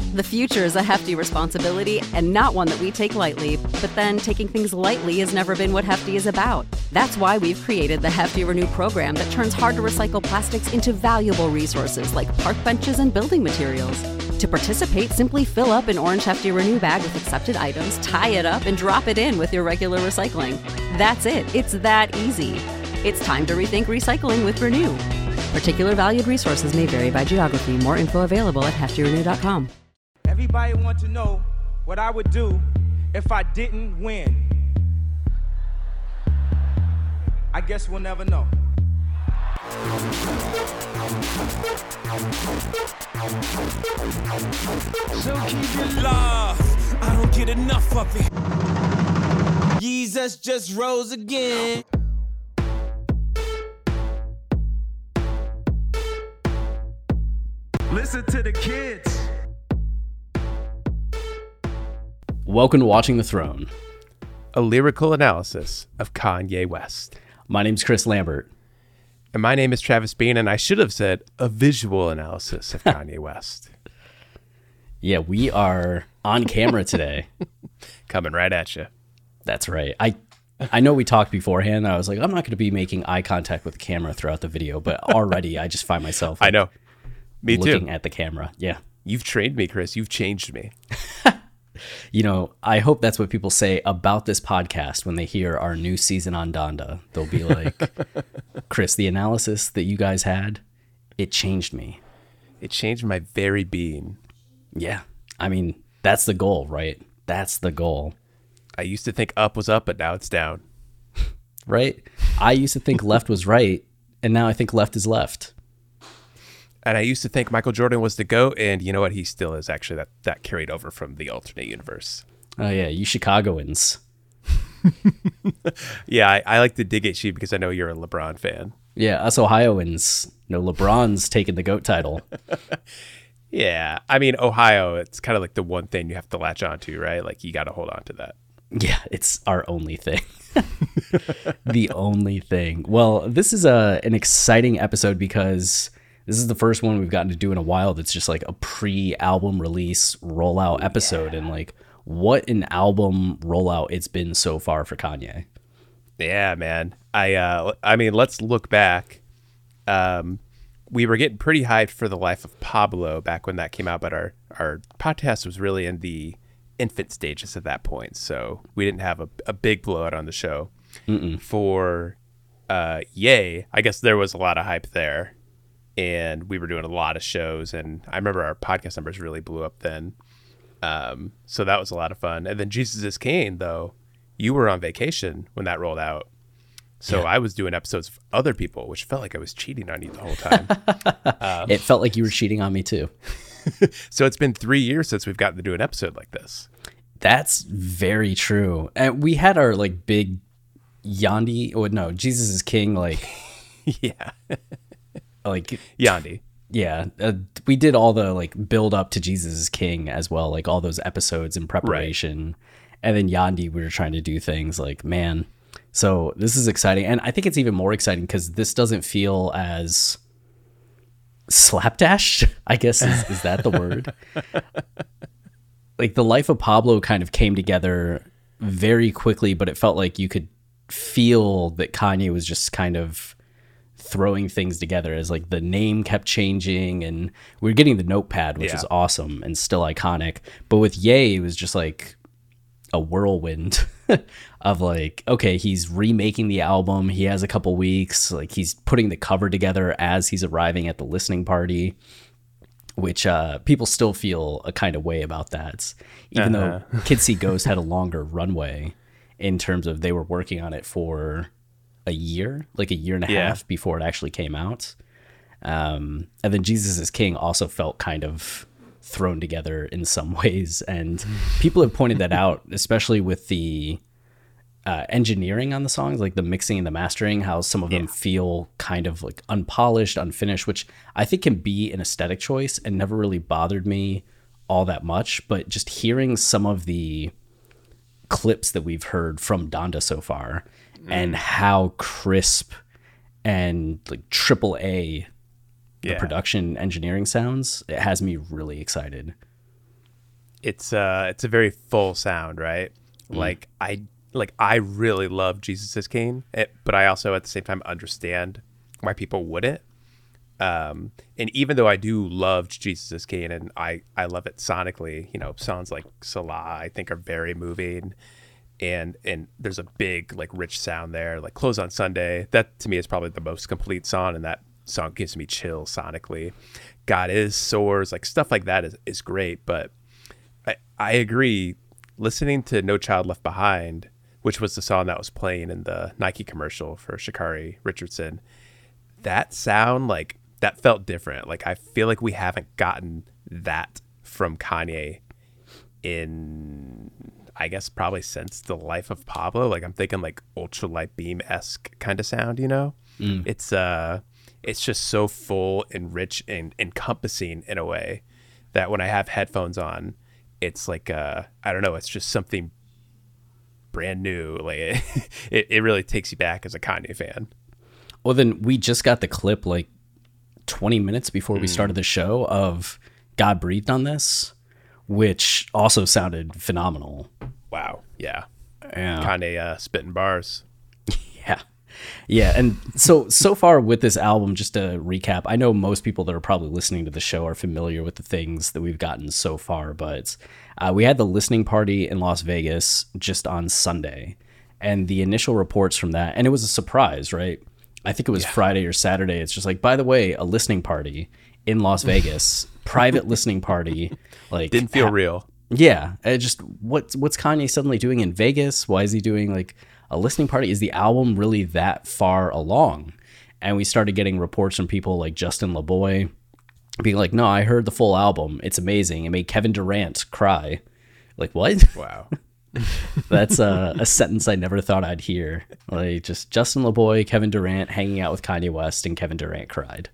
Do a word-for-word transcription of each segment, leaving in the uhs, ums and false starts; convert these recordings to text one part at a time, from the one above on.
The future is a hefty responsibility and not one that we take lightly, but then taking things lightly has never been what Hefty is about. That's why we've created the Hefty Renew program that turns hard-to-recycle plastics into valuable resources like park benches and building materials. To participate, simply fill up an orange Hefty Renew bag with accepted items, tie it up, and drop it in with your regular recycling. That's it. It's that easy. It's time to rethink recycling with Renew. Particular valued resources may vary by geography. More info available at hefty renew dot com. Everybody wants to know what I would do if I didn't win. I guess we'll never know. So keep your love, I don't get enough of it. Jesus just rose again. Listen to the kids. Welcome to Watching the Throne, a lyrical analysis of Kanye West. My name's Chris Lambert. And my name is Travis Bean, and I should have said a visual analysis of Kanye West. Yeah, we are on camera today. Coming right at you. That's right. I I know we talked beforehand. I was like, I'm not going to be making eye contact with the camera throughout the video, but already I just find myself like, I know. Me looking too. at the camera. Yeah. You've trained me, Chris. You've changed me. You know, I hope that's what people say about this podcast when they hear our new season on Donda. They'll be like, Chris, the analysis that you guys had, it changed me. It changed my very being. Yeah. I mean, that's the goal, right? That's the goal. I used to think up was up, but now it's down. Right? I used to think left was right, and now I think left is left. And I used to think Michael Jordan was the GOAT, and you know what? He still is. Actually, that, that carried over from the alternate universe. Oh, yeah. You Chicagoans. Yeah, I, I like to dig at you because I know you're a LeBron fan. Yeah, us Ohioans. No, LeBron's taking the GOAT title. Yeah. I mean, Ohio, it's kind of like the one thing you have to latch onto, right? Like, you got to hold on to that. Yeah, it's our only thing. The only thing. Well, this is a an exciting episode because this is the first one we've gotten to do in a while that's just like a pre-album release rollout episode. Yeah. And like what an album rollout it's been so far for Kanye. Yeah, man. I uh I mean, let's look back. Um we were getting pretty hyped for The Life of Pablo back when that came out, but our our podcast was really in the infant stages at that point. So we didn't have a, a big blowout on the show. Mm-mm. For uh Yay, I guess there was a lot of hype there. And we were doing a lot of shows, and I remember our podcast numbers really blew up then. Um, so that was a lot of fun. And then Jesus is King, though, you were on vacation when that rolled out. So yeah. I was doing episodes of other people, which felt like I was cheating on you the whole time. um, it felt like you were cheating on me, too. So it's been three years since we've gotten to do an episode like this. That's very true. And we had our, like, big Yandi, oh, no, Jesus is King, like... yeah. Like Yandi. Yeah. Uh, we did all the like build up to Jesus is King as well. Like all those episodes in preparation. Right. And then Yandi, we were trying to do things like, man. So this is exciting. And I think it's even more exciting because this doesn't feel as slapdash, I guess. Is, is that the word? Like The Life of Pablo kind of came together very quickly, but it felt like you could feel that Kanye was just kind of throwing things together as like the name kept changing and we were getting the notepad, which yeah. is awesome and still iconic. But with Yay, it was just like a whirlwind of like, okay, he's remaking the album. He has a couple weeks, like he's putting the cover together as he's arriving at the listening party, which uh, people still feel a kind of way about that. Even uh-huh. though Kids See Ghosts had a longer runway in terms of they were working on it for a year, like a year and a yeah. half before it actually came out. Um, and then Jesus is King also felt kind of thrown together in some ways. And people have pointed that out, especially with the uh, engineering on the songs, like the mixing and the mastering, how some of yeah. them feel kind of like unpolished, unfinished, which I think can be an aesthetic choice and never really bothered me all that much. But just hearing some of the clips that we've heard from Donda so far, and how crisp and like triple A the yeah. production engineering sounds, it has me really excited. it's uh it's a very full sound, right? Mm. Like I like I really love Jesus is King, it, but I also at the same time understand why people wouldn't. Um, and even though I do love Jesus is King and I, I love it sonically, you know, songs like Salah I think are very moving, and and there's a big like rich sound there. Like Close on Sunday, that to me is probably the most complete song, and that song gives me chills sonically. God Is soars, like stuff like that is, is great, but I, I agree. Listening to No Child Left Behind, which was the song that was playing in the Nike commercial for Sha'Carri Richardson, that sound, like, that felt different. Like, I feel like we haven't gotten that from Kanye in, I guess, probably since The Life of Pablo. Like, I'm thinking, like, Ultralight Beam-esque kind of sound, you know? Mm. It's uh, it's just so full and rich and encompassing in a way that when I have headphones on, it's like, uh, I don't know, it's just something brand new. Like, it, it really takes you back as a Kanye fan. Well, then we just got the clip like twenty minutes before mm. we started the show of God Breathed on This, which also sounded phenomenal. Wow. Yeah. Yeah. Kanye uh, spitting bars. Yeah. Yeah. And so, so far with this album, just to recap, I know most people that are probably listening to the show are familiar with the things that we've gotten so far, but uh, we had the listening party in Las Vegas just on Sunday, and the initial reports from that, and it was a surprise, right? I think it was yeah. Friday or Saturday. It's just like, by the way, a listening party in Las Vegas, private listening party. Like, didn't feel ha- real. Yeah. It just, what's, what's Kanye suddenly doing in Vegas? Why is he doing like a listening party? Is the album really that far along? And we started getting reports from people like Justin LeBoy being like, no, I heard the full album. It's amazing. It made Kevin Durant cry. Like, what? Wow. That's a, a sentence I never thought I'd hear. Like, just Justin LeBoy, Kevin Durant hanging out with Kanye West, and Kevin Durant cried.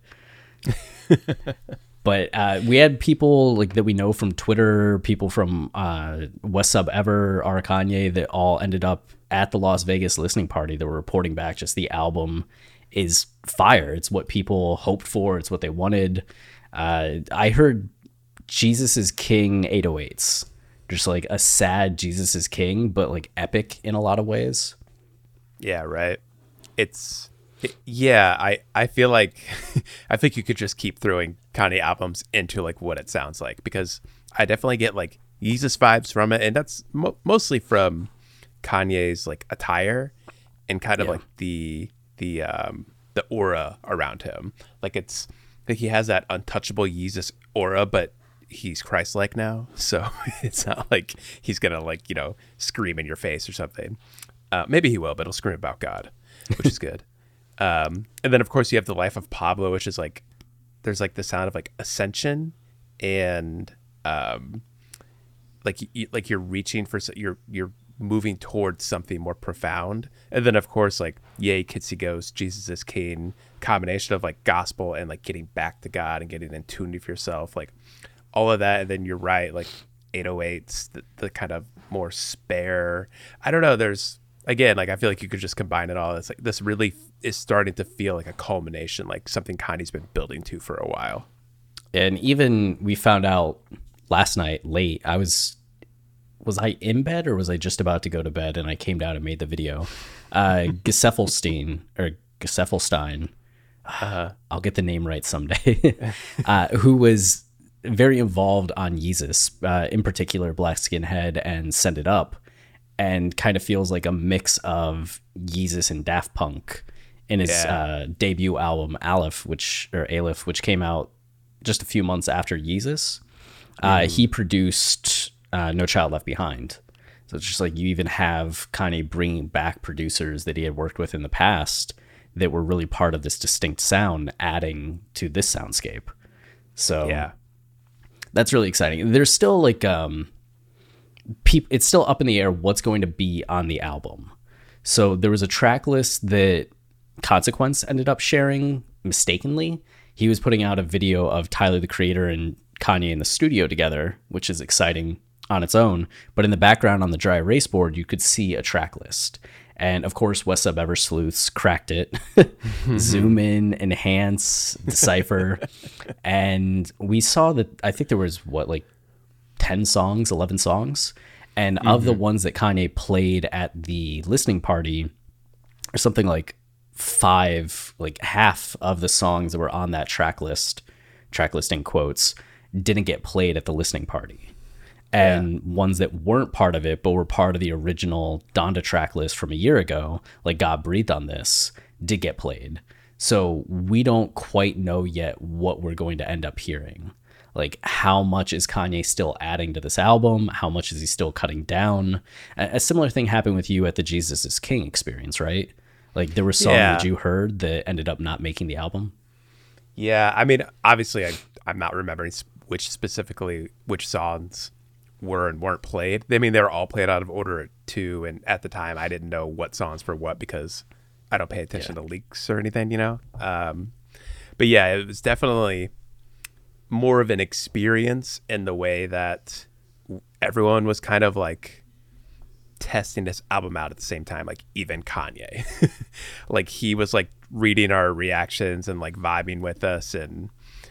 But uh, we had people like that we know from Twitter, people from uh, West Sub Ever, R. Kanye, that all ended up at the Las Vegas listening party that were reporting back just the album is fire. It's what people hoped for. It's what they wanted. Uh, I heard Jesus is King eight oh eights. Just like a sad Jesus is King, but like epic in a lot of ways. Yeah, right. It's it, yeah. I I feel like I think you could just keep throwing Kanye albums into like what it sounds like, because I definitely get like Yeezus vibes from it, and that's mo- mostly from Kanye's like attire and kind of yeah. like the the um the aura around him. Like it's like he has that untouchable Yeezus aura, but he's Christ-like now, so it's not like he's gonna like, you know, scream in your face or something. Uh, maybe he will, but he'll scream about God, which is good. Um, and then of course you have The Life of Pablo, which is like there's like the sound of like ascension and um, like you, like you're reaching for you're you're moving towards something more profound. And then of course like Yay Kitsy Ghost, Jesus is King, combination of like gospel and like getting back to God and getting in tune with yourself, like all of that. And then you're right, like eight oh eights, the, the kind of more spare, I don't know, there's again, like I feel like you could just combine it all. It's like this really is starting to feel like a culmination, like something Kanye's been building to for a while. And even we found out last night late, I was was I in bed or was I just about to go to bed, and I came down and made the video. uh Geseffelstein or Geseffelstein, uh, I'll get the name right someday, uh who was very involved on Yeezus, uh, in particular Black Skinhead and Send It Up, and kind of feels like a mix of Yeezus and Daft Punk in his yeah. uh, debut album Aleph, which or Aleph, which came out just a few months after Yeezus. Uh, mm. He produced uh, No Child Left Behind, so it's just like you even have Kanye bringing back producers that he had worked with in the past that were really part of this distinct sound, adding to this soundscape. So yeah. That's really exciting. There's still like um, peop- it's still up in the air what's going to be on the album. So there was a track list that Consequence ended up sharing mistakenly. He was putting out a video of Tyler the Creator and Kanye in the studio together, which is exciting on its own. But in the background on the dry erase board, you could see a track list. And of course, West Sub Ever Sleuths cracked it. Zoom in, enhance, decipher. And we saw that, I think there was what, like ten songs, eleven songs. And mm-hmm. of the ones that Kanye played at the listening party, or something like five, like half of the songs that were on that track list, track list in quotes, didn't get played at the listening party. And yeah. ones that weren't part of it, but were part of the original Donda track list from a year ago, like God Breathed on This, did get played. So we don't quite know yet what we're going to end up hearing. Like, how much is Kanye still adding to this album? How much is he still cutting down? A, a similar thing happened with you at the Jesus is King experience, right? Like, there were songs yeah. that you heard that ended up not making the album. Yeah, I mean, obviously, I, I'm not remembering which specifically, which songs were and weren't played. I mean, they were all played out of order too, and at the time, I didn't know what songs for what because I don't pay attention yeah. to leaks or anything, you know? Um, but yeah, it was definitely more of an experience in the way that everyone was kind of like testing this album out at the same time, like even Kanye. Like he was like reading our reactions and like vibing with us and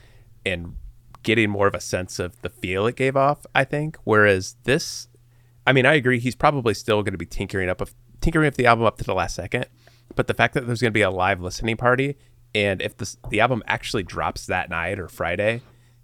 and getting more of a sense of the feel it gave off, I think. Whereas this, I mean, I agree, he's probably still going to be tinkering up, of, tinkering up the album up to the last second. But the fact that there's going to be a live listening party, and if this, the album actually drops that night or Friday,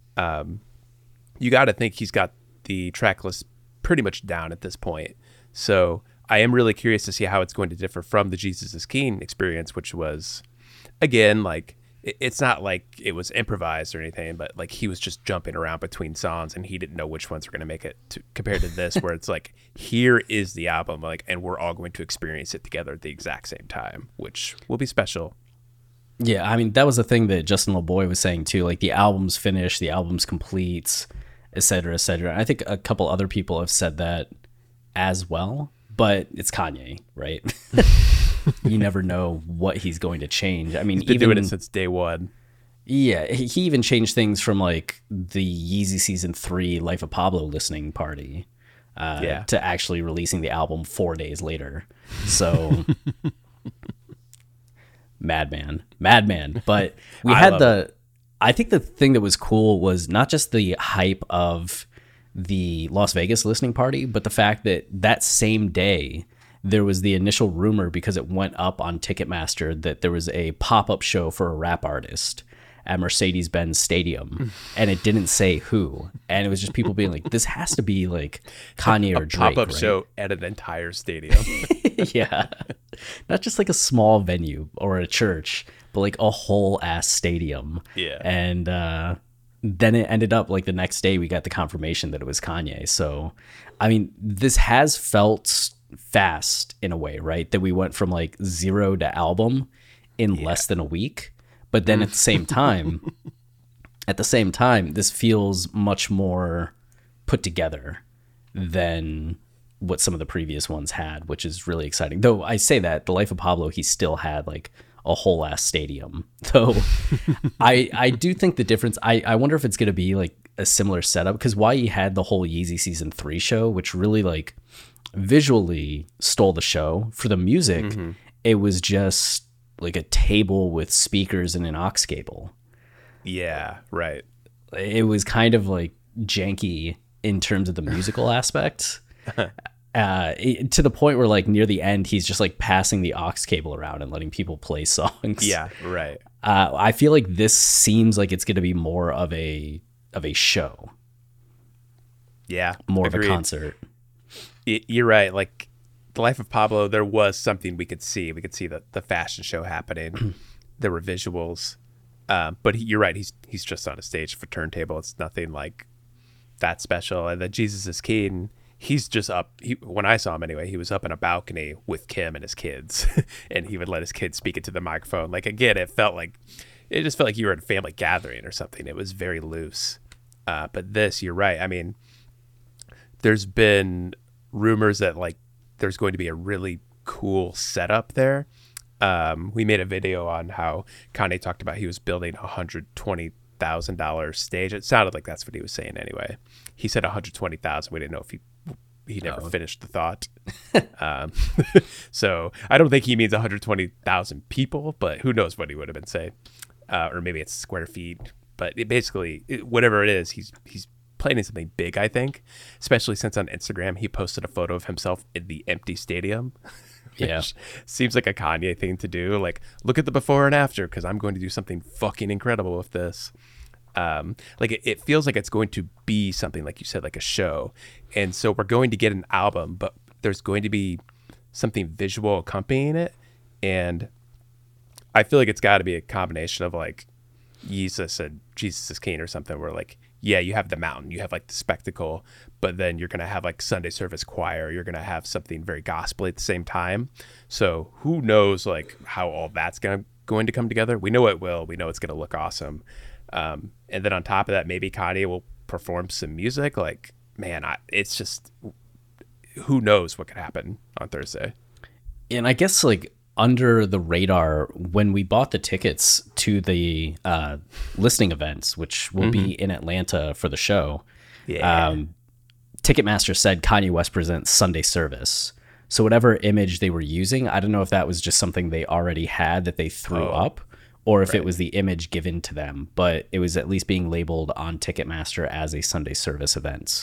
um, you got to think he's got the track list pretty much down at this point. So I am really curious to see how it's going to differ from the Jesus is King experience, which was, again, like, it's not like it was improvised or anything, but like he was just jumping around between songs and he didn't know which ones were going to make it to, compared to this, where it's like, here is the album, like, and we're all going to experience it together at the exact same time, which will be special. Yeah, I mean, that was the thing that Justin LeBoy was saying too, like the album's finished, the album's complete, et cetera, et cetera. I think a couple other people have said that as well, but it's Kanye, right? You never know what he's going to change. I mean, he's been even doing it since day one. Yeah, he even changed things from like the Yeezy Season three Life of Pablo listening party uh, yeah. to actually releasing the album four days later. So, madman, madman. But we I had the. It. I think the thing that was cool was not just the hype of the Las Vegas listening party, but the fact that that same day there was the initial rumor, because it went up on Ticketmaster, that there was a pop-up show for a rap artist at Mercedes-Benz Stadium, and it didn't say who, and it was just people being like, this has to be like Kanye or Drake. Pop-up right? show at an entire stadium. Yeah, not just like a small venue or a church, but like a whole ass stadium. Yeah. And uh then it ended up like the next day we got the confirmation that it was Kanye. So I mean, this has felt fast in a way, right? That we went from like zero to album in yeah. less than a week. But then at the same time, at the same time, this feels much more put together than what some of the previous ones had, which is really exciting. Though I say that, The Life of Pablo, he still had like a whole ass stadium. Though I I do think the difference, I, I wonder if it's going to be like a similar setup, because Y E had the whole Yeezy Season three show, which really like visually stole the show. For the music, mm-hmm. it was just like a table with speakers and an aux cable. Yeah, right. It was kind of like janky in terms of the musical aspect. Uh, it, to the point where like near the end, he's just like passing the aux cable around and letting people play songs. Yeah, right. Uh, I feel like this seems like it's going to be more of a of a show. Yeah, more agreed. of a concert. You're right. Like The Life of Pablo, there was something we could see. We could see the, the fashion show happening. There were visuals. Um, but he, you're right. He's he's just on a stage for turntable. It's nothing like that special. And then Jesus is King, he's just up. He, when I saw him anyway, he was up in a balcony with Kim and his kids. And he would let his kids speak into the microphone. Like, again, it felt like, it just felt like you were at a family gathering or something. It was very loose. Uh, but this, you're right. I mean, there's been rumors that like there's going to be a really cool setup there. Um, we made a video on how Kanye talked about he was building a one hundred twenty thousand dollars stage. It sounded like that's what he was saying anyway. He said one hundred twenty thousand. We didn't know if he he never oh. finished the thought. um, so I don't think he means one hundred twenty thousand people, but who knows what he would have been saying. Uh, or maybe it's square feet. But it basically, it, whatever it is, he's he's planning something big, I think, especially since on Instagram he posted a photo of himself in the empty stadium. Yeah. Seems like a Kanye thing to do. Like, look at the before and after, because I'm going to do something fucking incredible with this. Um, like it, it feels like it's going to be something, like you said, like a show. And so we're going to get an album, but there's going to be something visual accompanying it. And I feel like it's got to be a combination of like Jesus and Jesus is King or something, where like, yeah, you have the mountain, you have like the spectacle, but then you're going to have like Sunday service choir. You're going to have something very gospel at the same time. So who knows like how all that's going to, going to come together. We know it will. We know it's going to look awesome. Um, and then on top of that, maybe Kanye will perform some music. Like, man, I, it's just, who knows what could happen on Thursday. And I guess like under the radar, when we bought the tickets to the uh, listening events, which will mm-hmm. be in Atlanta for the show, yeah. um, Ticketmaster said Kanye West presents Sunday service. So whatever image they were using, I don't know if that was just something they already had that they threw oh, up, or if right. it was the image given to them, but it was at least being labeled on Ticketmaster as a Sunday service event.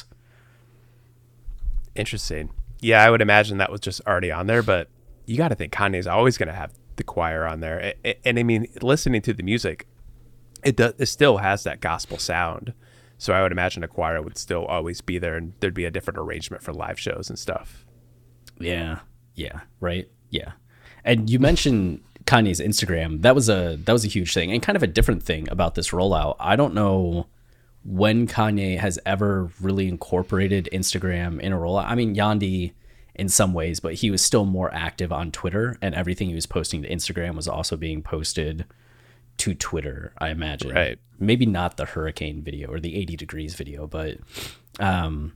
Interesting. Yeah, I would imagine that was just already on there, but you got to think Kanye's always going to have the choir on there. And, and, and I mean, listening to the music, it does, it still has that gospel sound. So I would imagine a choir would still always be there, and there'd be a different arrangement for live shows and stuff. Yeah. Yeah. Right. Yeah. And you mentioned Kanye's Instagram. That was a, that was a huge thing, and kind of a different thing about this rollout. I don't know when Kanye has ever really incorporated Instagram in a rollout. I mean, Yandhi in some ways, but he was still more active on Twitter, and everything he was posting to Instagram was also being posted to Twitter, I imagine. Right. Maybe not the hurricane video or the eighty degrees video, but um,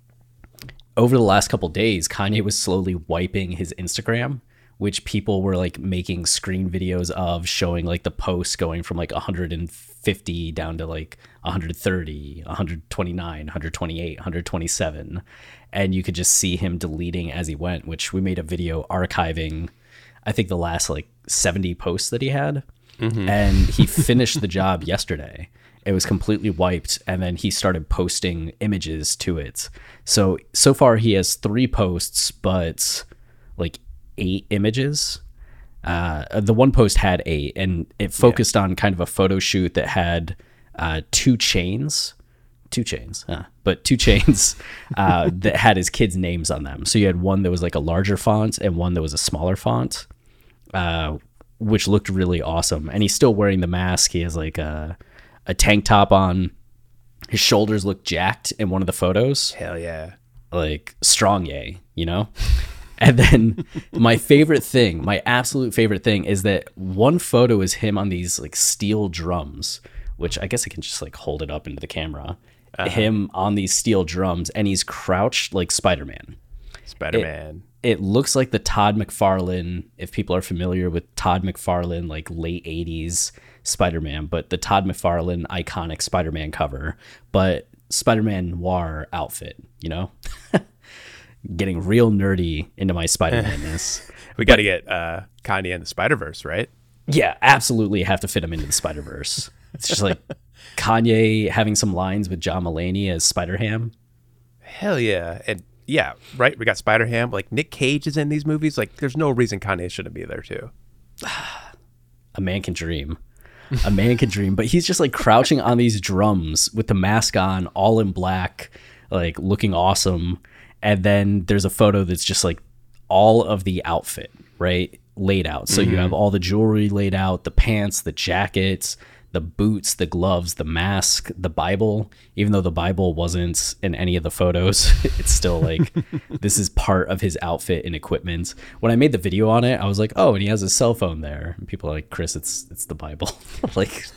over the last couple days, Kanye was slowly wiping his Instagram, which people were like making screen videos of, showing like the posts going from like one hundred fifty down to like one hundred thirty, one hundred twenty-nine, one hundred twenty-eight, one hundred twenty-seven. And you could just see him deleting as he went, which we made a video archiving, I think, the last like seventy posts that he had. Mm-hmm. And he finished the job yesterday. It was completely wiped, and then he started posting images to it. So, so far he has three posts, but like eight images. Uh, the one post had eight, and it focused yeah. on kind of a photo shoot that had uh, two chains, two chains, huh? but two chains uh, that had his kids' names on them. So you had one that was like a larger font and one that was a smaller font, uh, which looked really awesome. And he's still wearing the mask. He has like a, a tank top on. His shoulders look jacked in one of the photos. Hell yeah. Like strong yay, you know? And then my favorite thing, my absolute favorite thing is that one photo is him on these like steel drums, which I guess I can just like hold it up into the camera. Uh-huh. Him on these steel drums, and he's crouched like Spider-Man. Spider-Man. It, it looks like the Todd McFarlane, if people are familiar with Todd McFarlane, like late eighties Spider-Man, but the Todd McFarlane iconic Spider-Man cover, but Spider-Man noir outfit, you know? Getting real nerdy into my Spider-Man-ness. We got to get uh, Kanye in the Spider-Verse, right? Yeah, absolutely have to fit him into the Spider-Verse. It's just like Kanye having some lines with John Mulaney as Spider-Ham. Hell yeah. And yeah, right? We got Spider-Ham. Like, Nick Cage is in these movies. Like, there's no reason Kanye shouldn't be there, too. A man can dream. A man can dream. But he's just, like, crouching on these drums with the mask on, all in black, like, looking awesome. And then there's a photo that's just, like, all of the outfit, right, laid out. So mm-hmm. you have all the jewelry laid out, the pants, the jackets, the boots, the gloves, the mask, the Bible. Even though the Bible wasn't in any of the photos, it's still like this is part of his outfit and equipment. When I made the video on it, I was like, oh, and he has his cell phone there. And people are like, Chris, it's it's the Bible. Like,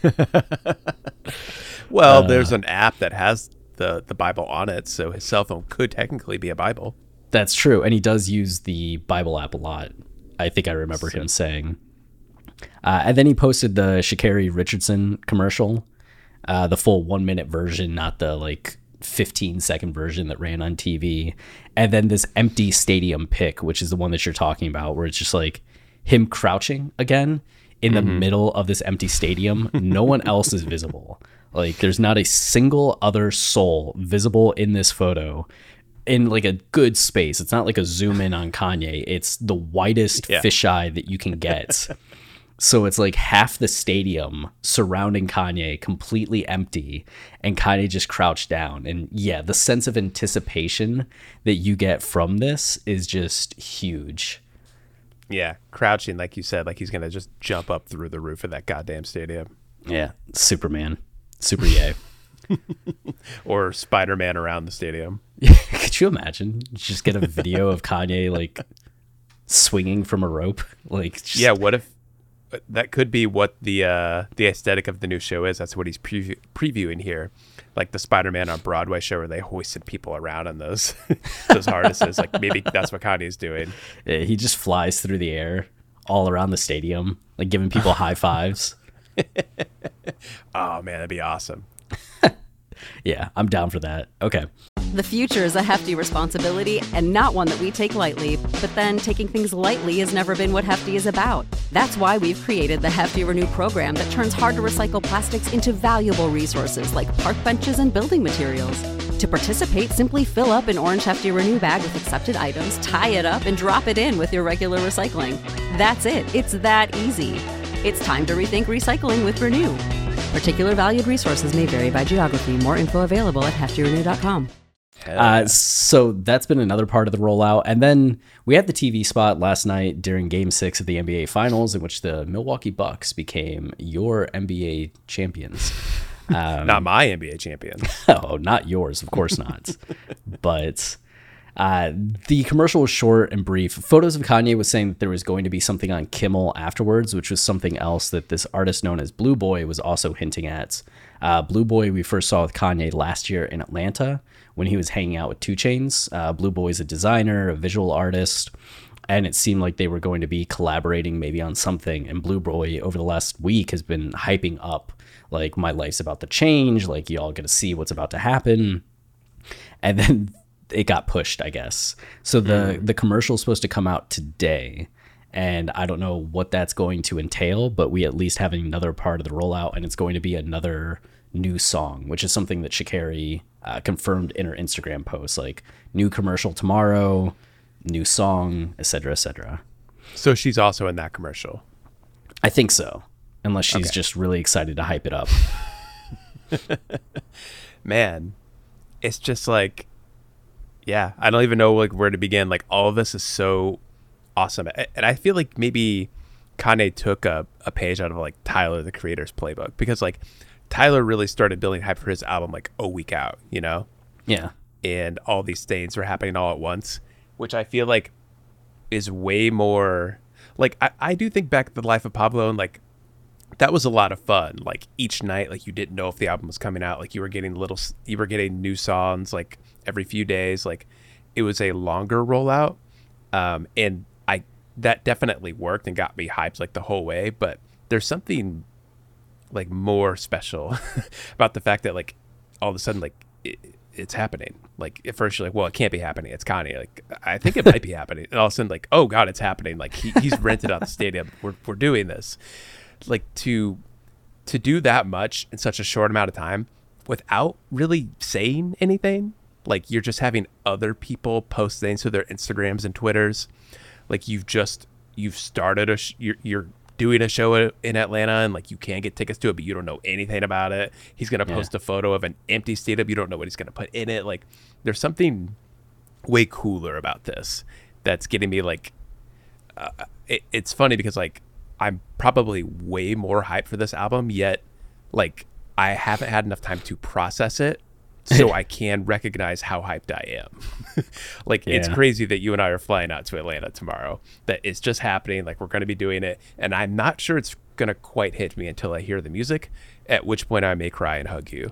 well, uh, there's an app that has the the Bible on it, so his cell phone could technically be a Bible. That's true, and he does use the Bible app a lot. I think I remember so. him saying. Uh, and then he posted the Sha'Carri Richardson commercial, uh, the full one minute version, not the like fifteen second version that ran on T V. And then this empty stadium pic, which is the one that you're talking about, where it's just like him crouching again in the mm-hmm. middle of this empty stadium. No one else is visible. Like, there's not a single other soul visible in this photo in like a good space. It's not like a zoom in on Kanye. It's the widest Yeah. fisheye that you can get. So it's like half the stadium surrounding Kanye, completely empty, and Kanye just crouched down. And yeah, the sense of anticipation that you get from this is just huge. Yeah, crouching, like you said, like he's going to just jump up through the roof of that goddamn stadium. Yeah, Superman. Super yay. Or Spider-Man around the stadium. Could you imagine? Just get a video of Kanye like swinging from a rope. Like, just, Yeah, what if that could be what the uh, the aesthetic of the new show is? That's what he's preview- previewing here, like the Spider-Man on Broadway show where they hoisted people around on those those harnesses. Like maybe that's what Kanye's doing. Yeah, he just flies through the air all around the stadium, like giving people high fives. Oh man, that'd be awesome. Yeah, I'm down for that. Okay. The future is a hefty responsibility and not one that we take lightly, but then taking things lightly has never been what Hefty is about. That's why we've created the Hefty Renew program that turns hard to recycle plastics into valuable resources like park benches and building materials. To participate, simply fill up an orange Hefty Renew bag with accepted items, tie it up, and drop it in with your regular recycling. That's it. It's that easy. It's time to rethink recycling with Renew. Particular valued resources may vary by geography. More info available at hefty renew dot com. Uh, so that's been another part of the rollout. And then we had the T V spot last night during game six of the N B A Finals, in which the Milwaukee Bucks became your N B A champions. Um, Not my N B A champion. Oh, not yours, of course not. But uh, the commercial was short and brief. Photos of Kanye was saying that there was going to be something on Kimmel afterwards, which was something else that this artist known as Blue Boy was also hinting at. Uh, Blue Boy we first saw with Kanye last year in Atlanta when he was hanging out with two Chainz. Uh, Blue Boy is a designer, a visual artist, and it seemed like they were going to be collaborating maybe on something. And Blue Boy over the last week has been hyping up, like, my life's about to change, like, y'all get to see what's about to happen. And then it got pushed, I guess. So the, mm. the commercial is supposed to come out today. And I don't know what that's going to entail, but we at least have another part of the rollout, and it's going to be another new song, which is something that Sha'Carri uh, confirmed in her Instagram post, like new commercial tomorrow, new song, et cetera, et cetera. So she's also in that commercial. I think so, unless she's Okay. just really excited to hype it up. Man, it's just like, yeah, I don't even know like where to begin. Like all of this is so awesome. And I feel like maybe Kanye took a, a page out of like Tyler, the Creator's playbook, because like Tyler really started building hype for his album like a week out, you know? Yeah. And all these things were happening all at once, which I feel like is way more like, I, I do think back to the Life of Pablo, and like that was a lot of fun. Like each night, like you didn't know if the album was coming out. Like you were getting little, you were getting new songs like every few days. Like it was a longer rollout. Um, and I, that definitely worked and got me hyped like the whole way. But there's something like more special about the fact that like all of a sudden, like it, it's happening. Like at first you're like, well, it can't be happening. It's Kanye. Like I think it might be happening. And all of a sudden like, oh God, it's happening. Like he, he's rented out the stadium. We're, we're doing this. Like to to do that much in such a short amount of time without really saying anything. Like you're just having other people post things to their Instagrams and Twitters. Like you've just you've started a sh- you're, you're doing a show in Atlanta, and like you can't get tickets to it, but you don't know anything about it. He's gonna post yeah. a photo of an empty stadium. You don't know what he's gonna put in it. Like there's something way cooler about this that's getting me like. Uh, it, it's funny because like. I'm probably way more hyped for this album, yet like I haven't had enough time to process it so I can recognize how hyped I am. Like yeah. It's crazy that you and I are flying out to Atlanta tomorrow, that it's just happening, like we're going to be doing it, and I'm not sure it's going to quite hit me until I hear the music, at which point I may cry and hug you.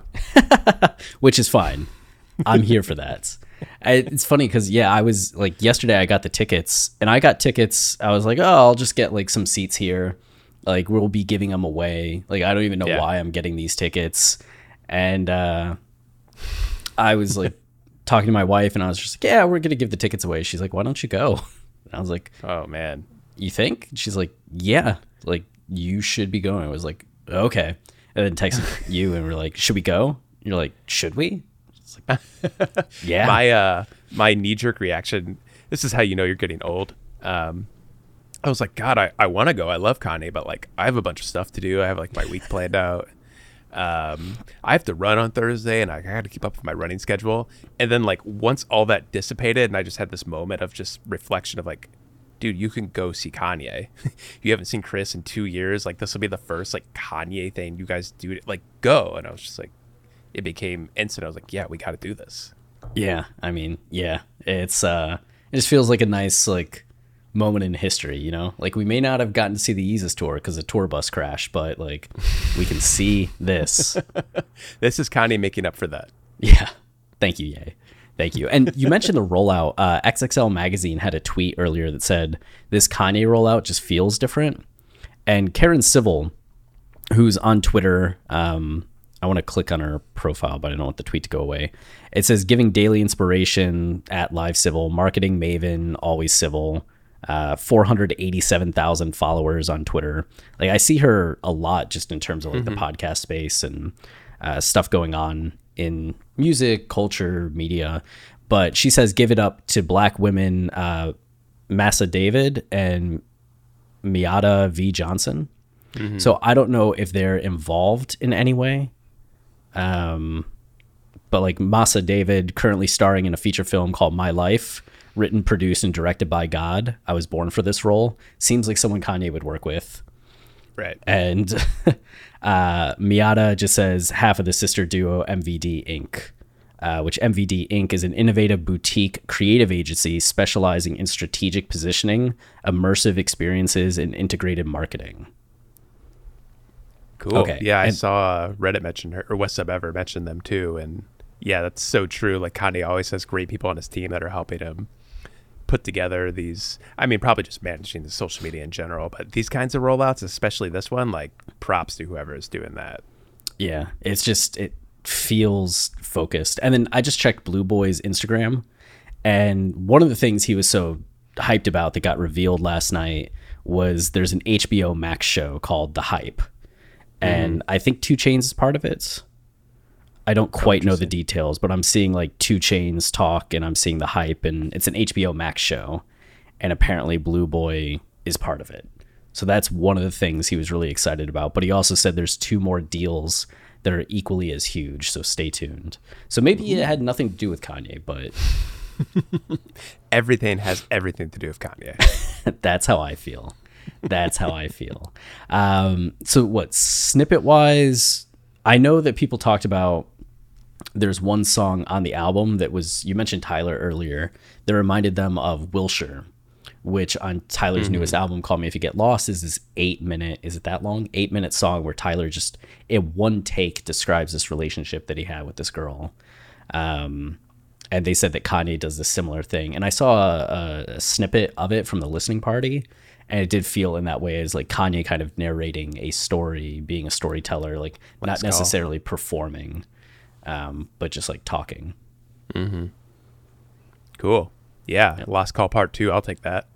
Which is fine. I'm here for that. I, it's funny because yeah, I was like yesterday I got the tickets, and I got tickets. I was like, oh, I'll just get like some seats here. Like we'll be giving them away. Like I don't even know yeah. why I'm getting these tickets. And uh, I was like talking to my wife, and I was just like, yeah, we're gonna give the tickets away. She's like, why don't you go? And I was like, oh man, you think? She's like, yeah, like you should be going. I was like, okay. and then texted you and we're like, should we go? You're like, should we? It's like, yeah. My uh, my knee jerk reaction. This is how you know you're getting old. Um, I was like, God, I, I want to go. I love Kanye, but like, I have a bunch of stuff to do. I have like my week planned out. Um, I have to run on Thursday, and I got to keep up with my running schedule. And then like once all that dissipated, and I just had this moment of just reflection of like, dude, you can go see Kanye. You haven't seen Chris in two years. Like this will be the first like Kanye thing you guys do. Like go. And I was just like, it became instant. I was like, yeah, we got to do this. Yeah, I mean, yeah, it's uh, it just feels like a nice like moment in history, you know. Like we may not have gotten to see the Yeezus tour because a tour bus crashed, but like we can see this. This is Kanye making up for that. Yeah, thank you, Ye. Thank you. And you mentioned the rollout. Uh, X X L Magazine had a tweet earlier that said this Kanye rollout just feels different. And Karen Civil, who's on Twitter, um, I want to click on her profile, but I don't want the tweet to go away. It says giving daily inspiration at Live Civil, marketing maven, always civil, uh, four hundred eighty-seven thousand followers on Twitter. Like I see her a lot just in terms of like mm-hmm. the podcast space and uh, stuff going on in music, culture, media. But she says, give it up to black women, uh, Massa David and Miata V. Johnson. Mm-hmm. So I don't know if they're involved in any way. Um, but like Massa David currently starring in a feature film called My Life, written, produced, and directed by God. I was born for this role. Seems like someone Kanye would work with. Right. And uh, Miata just says half of the sister duo M V D Incorporated, uh, which M V D Incorporated is an innovative boutique creative agency specializing in strategic positioning, immersive experiences, and integrated marketing. Cool. Okay. Yeah, I and, saw uh, Reddit mention her, or West Sub Ever mention them too. And yeah, that's so true. Like Kanye always has great people on his team that are helping him put together these, I mean, probably just managing the social media in general, but these kinds of rollouts, especially this one, like props to whoever is doing that. Yeah, it's just, it feels focused. And then I just checked Blue Boy's Instagram, and one of the things he was so hyped about that got revealed last night was there's an H B O Max show called The Hype. And mm. I think two Chainz is part of it. I don't quite know the details, but I'm seeing like two Chainz talk, and I'm seeing The Hype, and it's an H B O Max show, and apparently Blue Boy is part of it. So that's one of the things he was really excited about. But he also said there's two more deals that are equally as huge, so stay tuned. So maybe it had nothing to do with Kanye, but everything has everything to do with Kanye. That's how I feel. That's how I feel. Um, so what, snippet wise, I know that people talked about, there's one song on the album that was, you mentioned Tyler earlier, that reminded them of Wilshire, which on Tyler's mm-hmm. newest album, Call Me If You Get Lost, is this eight minute, is it that long? Eight minute song where Tyler just in one take describes this relationship that he had with this girl. Um, and they said that Kanye does this similar thing. And I saw a, a snippet of it from the listening party, and it did feel in that way as like Kanye kind of narrating a story, being a storyteller, like Let's not necessarily go. performing, um, but just like talking. Mm-hmm. Cool. Yeah. Yep. Last Call Part Two. I'll take that.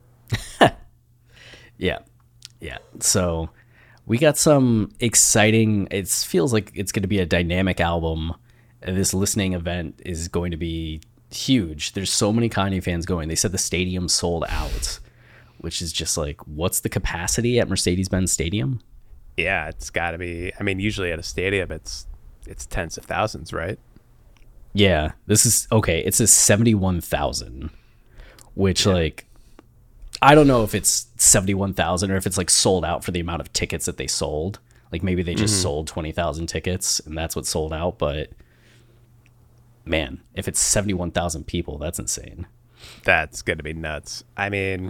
Yeah. Yeah. So we got some exciting, it feels like it's going to be a dynamic album. This listening event is going to be huge. There's so many Kanye fans going. They said the stadium sold out, which is just like, what's the capacity at Mercedes-Benz Stadium? Yeah, it's got to be. I mean, usually at a stadium, it's it's tens of thousands, right? Yeah, this is, okay, it says seventy-one thousand, which yeah. like, I don't know if it's seventy-one thousand or if it's like sold out for the amount of tickets that they sold. Like maybe they just mm-hmm. sold twenty thousand tickets and that's what sold out. But man, if it's seventy-one thousand people, that's insane. That's going to be nuts. I mean...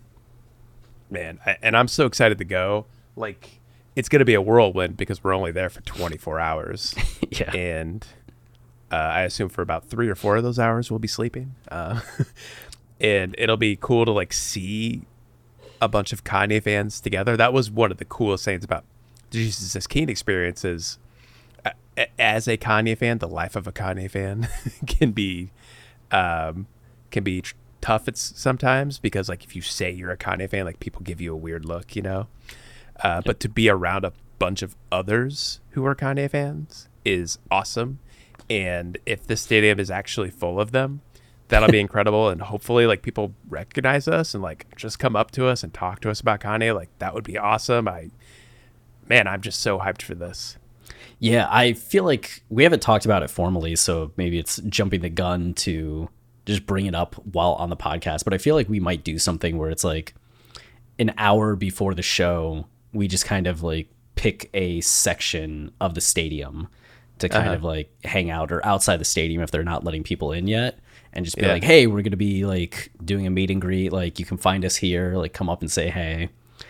Man, I, and I'm so excited to go. Like, it's going to be a whirlwind because we're only there for twenty-four hours. Yeah. And uh, I assume for about three or four of those hours we'll be sleeping. Uh, and it'll be cool to, like, see a bunch of Kanye fans together. That was one of the coolest things about the Jesus is King experience is, uh, as a Kanye fan, the life of a Kanye fan can be, um, can be... Tr- tough it's sometimes because like if you say you're a Kanye fan, like people give you a weird look, you know. Uh, yep. But to be around a bunch of others who are Kanye fans is awesome. And if the stadium is actually full of them, that'll be incredible. And hopefully like people recognize us and like just come up to us and talk to us about Kanye. Like that would be awesome. I, man, I'm just so hyped for this. Yeah, I feel like we haven't talked about it formally, so maybe it's jumping the gun to just bring it up while on the podcast. But I feel like we might do something where it's like an hour before the show, we just kind of like pick a section of the stadium to kind Uh-huh. of like hang out, or outside the stadium if they're not letting people in yet, and just be Yeah. like, hey, we're going to be like doing a meet and greet. Like you can find us here, like come up and say, hey.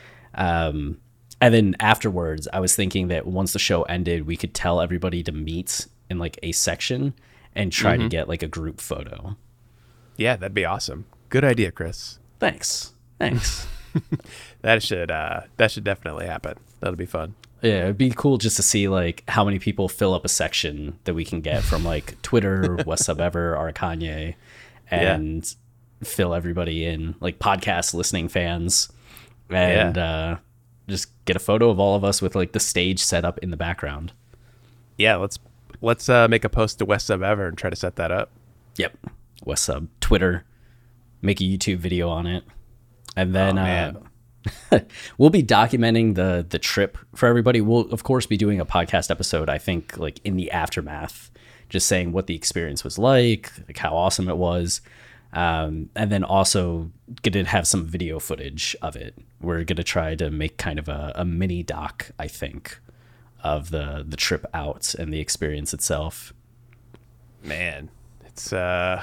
Um, And then afterwards, I was thinking that once the show ended, we could tell everybody to meet in like a section and try to get like a group photo. Yeah, that'd be awesome. Good idea, Chris. Thanks. Thanks. That should uh, that should definitely happen. That'll be fun. Yeah, it'd be cool just to see like how many people fill up a section that we can get from like Twitter, West Sub Ever, or Kanye, and fill everybody in, like podcast listening fans, and Yeah. uh, just get a photo of all of us with like the stage set up in the background. Yeah, let's let's uh, make a post to West Sub Ever and try to set that up. Yep. West Sub, Twitter, make a YouTube video on it. And then Oh, uh, man. we'll be documenting the the trip for everybody. We'll of course be doing a podcast episode, I think, like in the aftermath, just saying what the experience was like, like how awesome it was. Um, and then also gonna have some video footage of it. We're gonna try to make kind of a, a mini doc, I think, of the the trip out and the experience itself. Man, it's uh,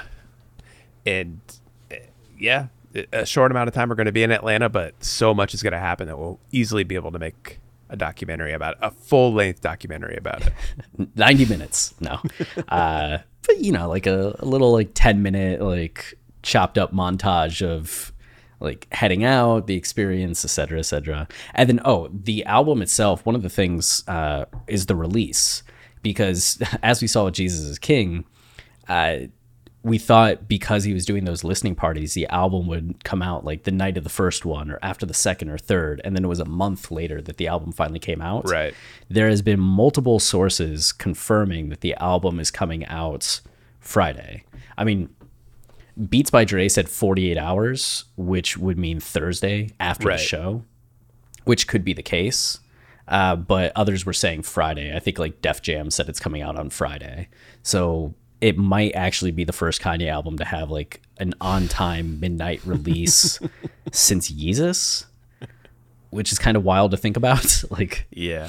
and uh, yeah, a short amount of time we're going to be in Atlanta, but so much is going to happen that we'll easily be able to make a documentary about it, a full length documentary about it. ninety minutes. No. uh, but you know, like a, a little like ten minute, like chopped up montage of like heading out, the experience, et cetera, et cetera. And then, oh, the album itself, one of the things uh, is the release, because as we saw with Jesus is King, uh, we thought because he was doing those listening parties, the album would come out like the night of the first one or after the second or third. And then it was a month later that the album finally came out. Right. There has been multiple sources confirming that the album is coming out Friday. I mean, Beats by Dre said forty-eight hours, which would mean Thursday after Right. the show, which could be the case. Uh, but others were saying Friday. I think like Def Jam said it's coming out on Friday. So it might actually be the first Kanye album to have like an on-time midnight release since Yeezus, which is kind of wild to think about. Like, Yeah.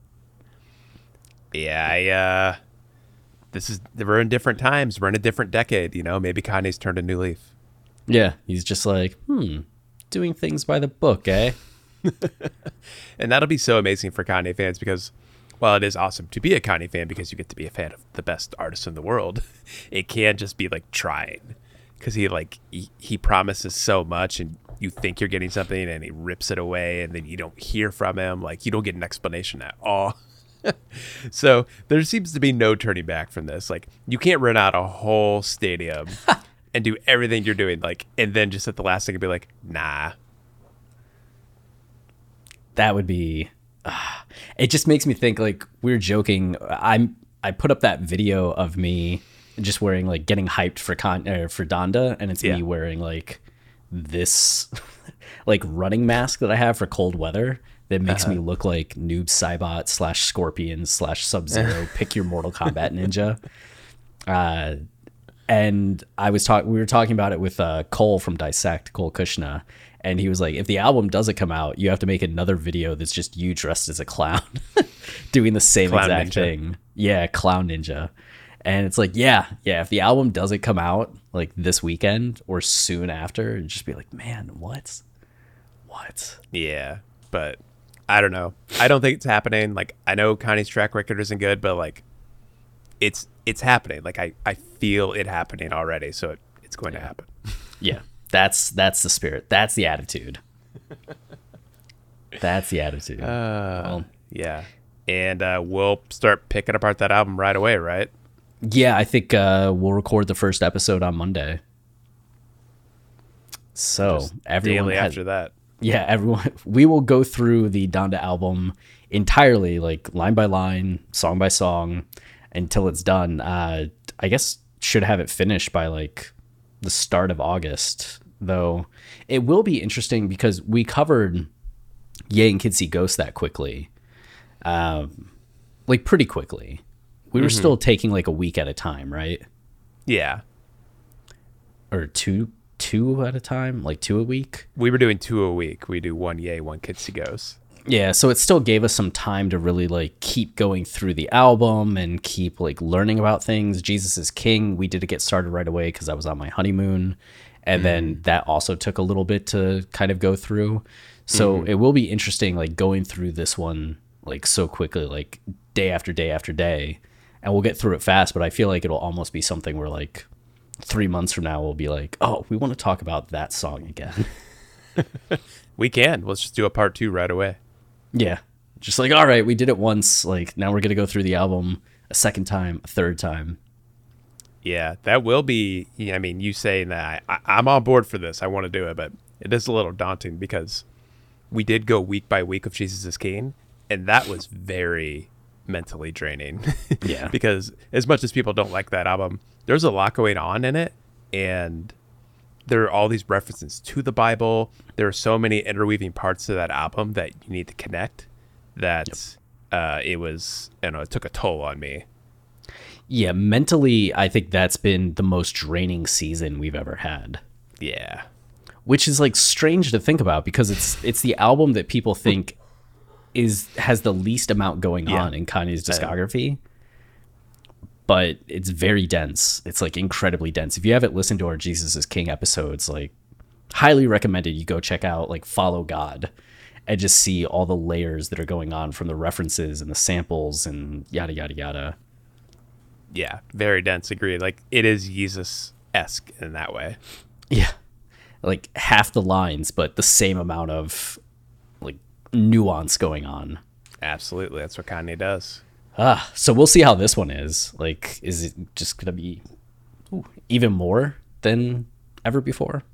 Yeah, I, uh, this is, we're in different times. We're in a different decade, you know? Maybe Kanye's turned a new leaf. yeah, he's just like, hmm, doing things by the book, eh? And that'll be so amazing for Kanye fans because, while it is awesome to be a Kanye fan because you get to be a fan of the best artist in the world, it can just be like trying because he like he, he promises so much and you think you're getting something and he rips it away and then you don't hear from him. Like you don't get an explanation at all. So there seems to be no turning back from this. Like you can't run out a whole stadium and do everything you're doing, like, and then just at the last second be like, nah. That would be uh, it just makes me think, like, we were joking, i'm I put up that video of me just wearing like getting hyped for con uh, for Donda, and it's Yeah. me wearing like this like running mask that I have for cold weather that makes Uh-huh. me look like Noob Saibot slash Scorpion slash Sub-Zero pick your Mortal Kombat ninja. uh And I was talking, we were talking about it with uh, Cole from Dissect, Cole Kushna, and he was like, if the album doesn't come out, you have to make another video that's just you dressed as a clown, doing the same Clown exact ninja. thing. Yeah, Clown Ninja. And it's like, yeah, yeah, if the album doesn't come out like this weekend or soon after, it'd just be like, man, what? What? Yeah, but I don't know. I don't think it's happening. Like I know Kanye's track record isn't good, but like it's it's happening. Like I, I feel it happening already, so it, it's going to happen. Yeah, that's that's the spirit. That's the attitude. That's the attitude. Uh, Well, Yeah, and uh, we'll start picking apart that album right away, right? yeah, I think uh, we'll record the first episode on Monday. So Just everyone daily has, after that. yeah, everyone, we will go through the Donda album entirely, like line by line, song by song, until it's done. Uh, I guess should have it finished by like the start of August, though. It will be interesting because we covered Ye and Kids See Ghosts that quickly, um, like pretty quickly. We were mm-hmm. still taking like a week at a time, right? Yeah, or two, two at a time, like two a week. We were doing two a week. We do one Ye, one Kids See Ghosts. Yeah, so it still gave us some time to really like keep going through the album and keep like learning about things. Jesus is King, we did get started right away because I was on my honeymoon, and mm. then that also took a little bit to kind of go through. So mm-hmm. it will be interesting, like going through this one like so quickly, like day after day after day, and we'll get through it fast. But I feel like it'll almost be something where like three months from now we'll be like, oh, we want to talk about that song again. We can. Let's just do a part two right away. Yeah. Just like, all right, we did it once. Like, now we're going to go through the album a second time, a third time. Yeah, that will be, I mean, you saying that, I, I'm on board for this. I want to do it, but it is a little daunting because we did go week by week of Jesus is King, and that was very mentally draining. Yeah. Because as much as people don't like that album, there's a lot going on in it, and there are all these references to the Bible. There are so many interweaving parts to that album that you need to connect that yep. uh, it was, you know, it took a toll on me. Yeah, mentally, I think that's been the most draining season we've ever had. Yeah. Which is like strange to think about because it's it's the album that people think is has the least amount going yeah. on in Kanye's discography. But it's very dense. It's like incredibly dense. If you haven't listened to our Jesus is King episodes, like highly recommended you go check out like Follow God and just see all the layers that are going on from the references and the samples and yada, yada, yada. Yeah, very dense. Agreed. Like it is Jesus-esque in that way. Yeah. Like half the lines, but the same amount of like nuance going on. Absolutely. That's what Kanye does. Ah, so we'll see how this one is. Like, is it just going to be ooh, even more than ever before?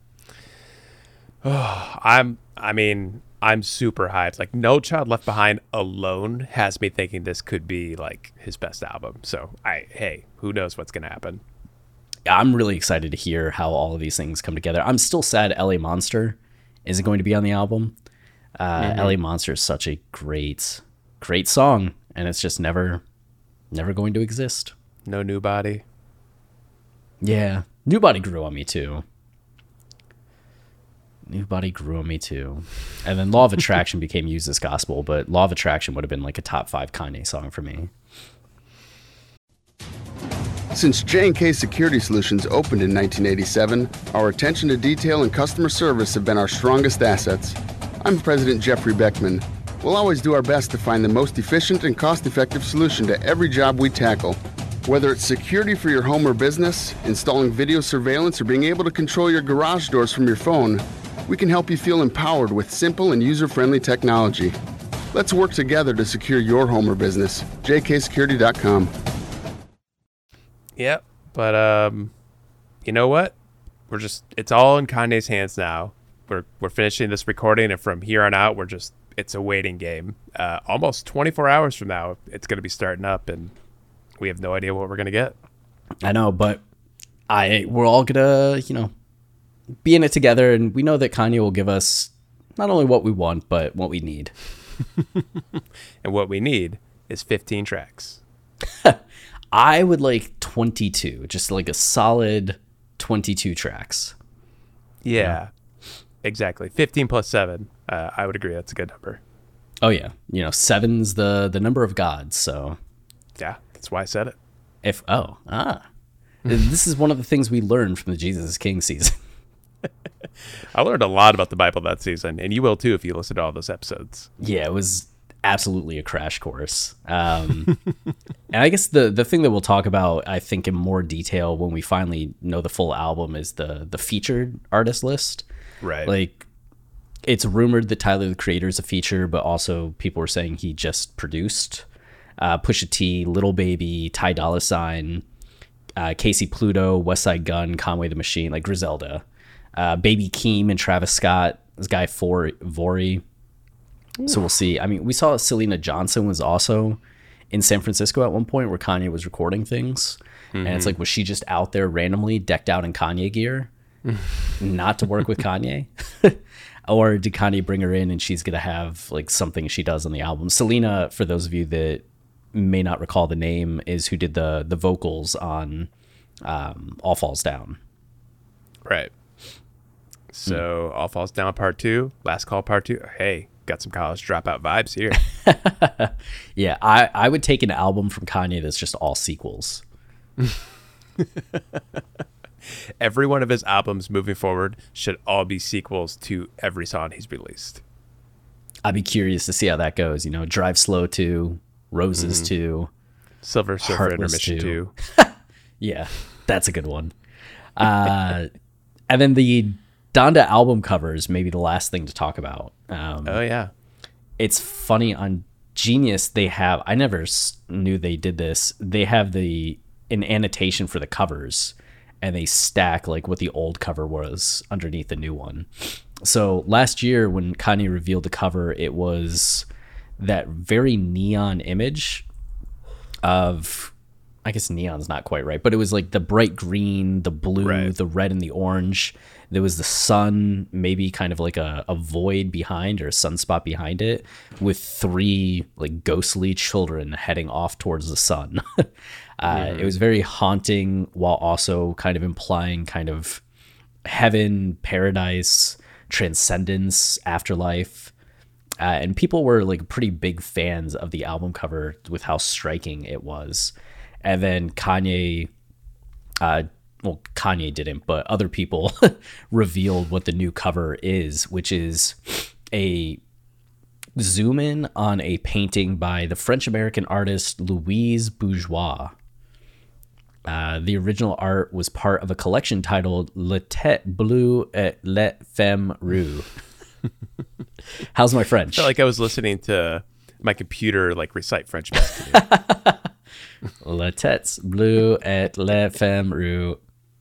Oh, I'm, I mean, I'm super hyped. Like, No Child Left Behind alone has me thinking this could be, like, his best album. So, I, hey, who knows what's going to happen? I'm really excited to hear how all of these things come together. I'm still sad L A Monster isn't going to be on the album. Uh, mm-hmm. L A Monster is such a great, great song. And it's just never, never going to exist. No New Body. Yeah. New Body grew on me too. New Body grew on me too. And then Law of Attraction became Use This Gospel, but Law of Attraction would have been like a top five Kanye song for me. Since J and K Security Solutions opened in nineteen eighty-seven, our attention to detail and customer service have been our strongest assets. I'm President Jeffrey Beckman. We'll always do our best to find the most efficient and cost-effective solution to every job we tackle. Whether it's security for your home or business, installing video surveillance, or being able to control your garage doors from your phone, we can help you feel empowered with simple and user-friendly technology. Let's work together to secure your home or business. J K security dot com. Yep, but um, you know what? We're just, it's all in Kanye's hands now. We're, we're finishing this recording, and from here on out, we're just, it's a waiting game. Uh, almost twenty-four hours from now, it's going to be starting up, and we have no idea what we're going to get. I know, but I we're all going to, you know, be in it together, and we know that Kanye will give us not only what we want, but what we need. And what we need is fifteen tracks. I would like twenty-two, just like a solid twenty-two tracks. Yeah, yeah. Exactly. fifteen plus seven. Uh, I would agree. That's a good number. Oh, yeah. You know, seven's the, the number of gods. So, yeah, that's why I said it. If, oh, ah. This is one of the things we learned from the Jesus is King season. I learned a lot about the Bible that season, and you will too if you listen to all those episodes. Yeah, it was absolutely a crash course. Um, and I guess the, the thing that we'll talk about, I think, in more detail when we finally know the full album is the the featured artist list. Right. Like, it's rumored that Tyler, the Creator, is a feature, but also people were saying he just produced. Uh, Pusha T, Lil Baby, Ty Dolla Sign, uh, Casey Pluto, Westside Gunn, Conway the Machine, like Griselda, uh, Baby Keem and Travis Scott, this guy for Vori, So we'll see. I mean, we saw Selena Johnson was also in San Francisco at one point where Kanye was recording things. Mm-hmm. And it's like, was she just out there randomly decked out in Kanye gear not to work with Kanye? Or did Kanye bring her in and she's going to have like something she does on the album? Selena, for those of you that may not recall the name, is who did the the vocals on um, All Falls Down. Right. So mm. All Falls Down Part Two, Last Call Part Two. Hey, got some college dropout vibes here. Yeah, I, I would take an album from Kanye that's just all sequels. Every one of his albums moving forward should all be sequels to every song he's released. I'd be curious to see how that goes. You know, Drive Slow two, Roses mm-hmm. two, Silver Surfer Heartless Intermission two. Yeah, that's a good one. Uh, and then the Donda album covers, maybe the last thing to talk about. Um, oh, yeah. It's funny, on Genius, they have, I never knew they did this, they have the an annotation for the covers, and they stack like what the old cover was underneath the new one. So last year when Kanye revealed the cover, it was that very neon image of, I guess neon's not quite right, but it was like the bright green, the blue, right. the red, and the orange. There was the sun, maybe kind of like a, a void behind, or a sunspot behind it, with three like ghostly children heading off towards the sun. uh, mm-hmm. It was very haunting, while also kind of implying kind of heaven, paradise, transcendence, afterlife. Uh, and people were like pretty big fans of the album cover with how striking it was. And then Kanye, uh, well, Kanye didn't, but other people revealed what the new cover is, which is a zoom in on a painting by the French-American artist Louise Bourgeois. Uh, the original art was part of a collection titled Le Tête Bleue et les Femmes Rues. How's my French? I felt like I was listening to my computer like recite French back to me. La Tête Bleue et les Femmes Rues,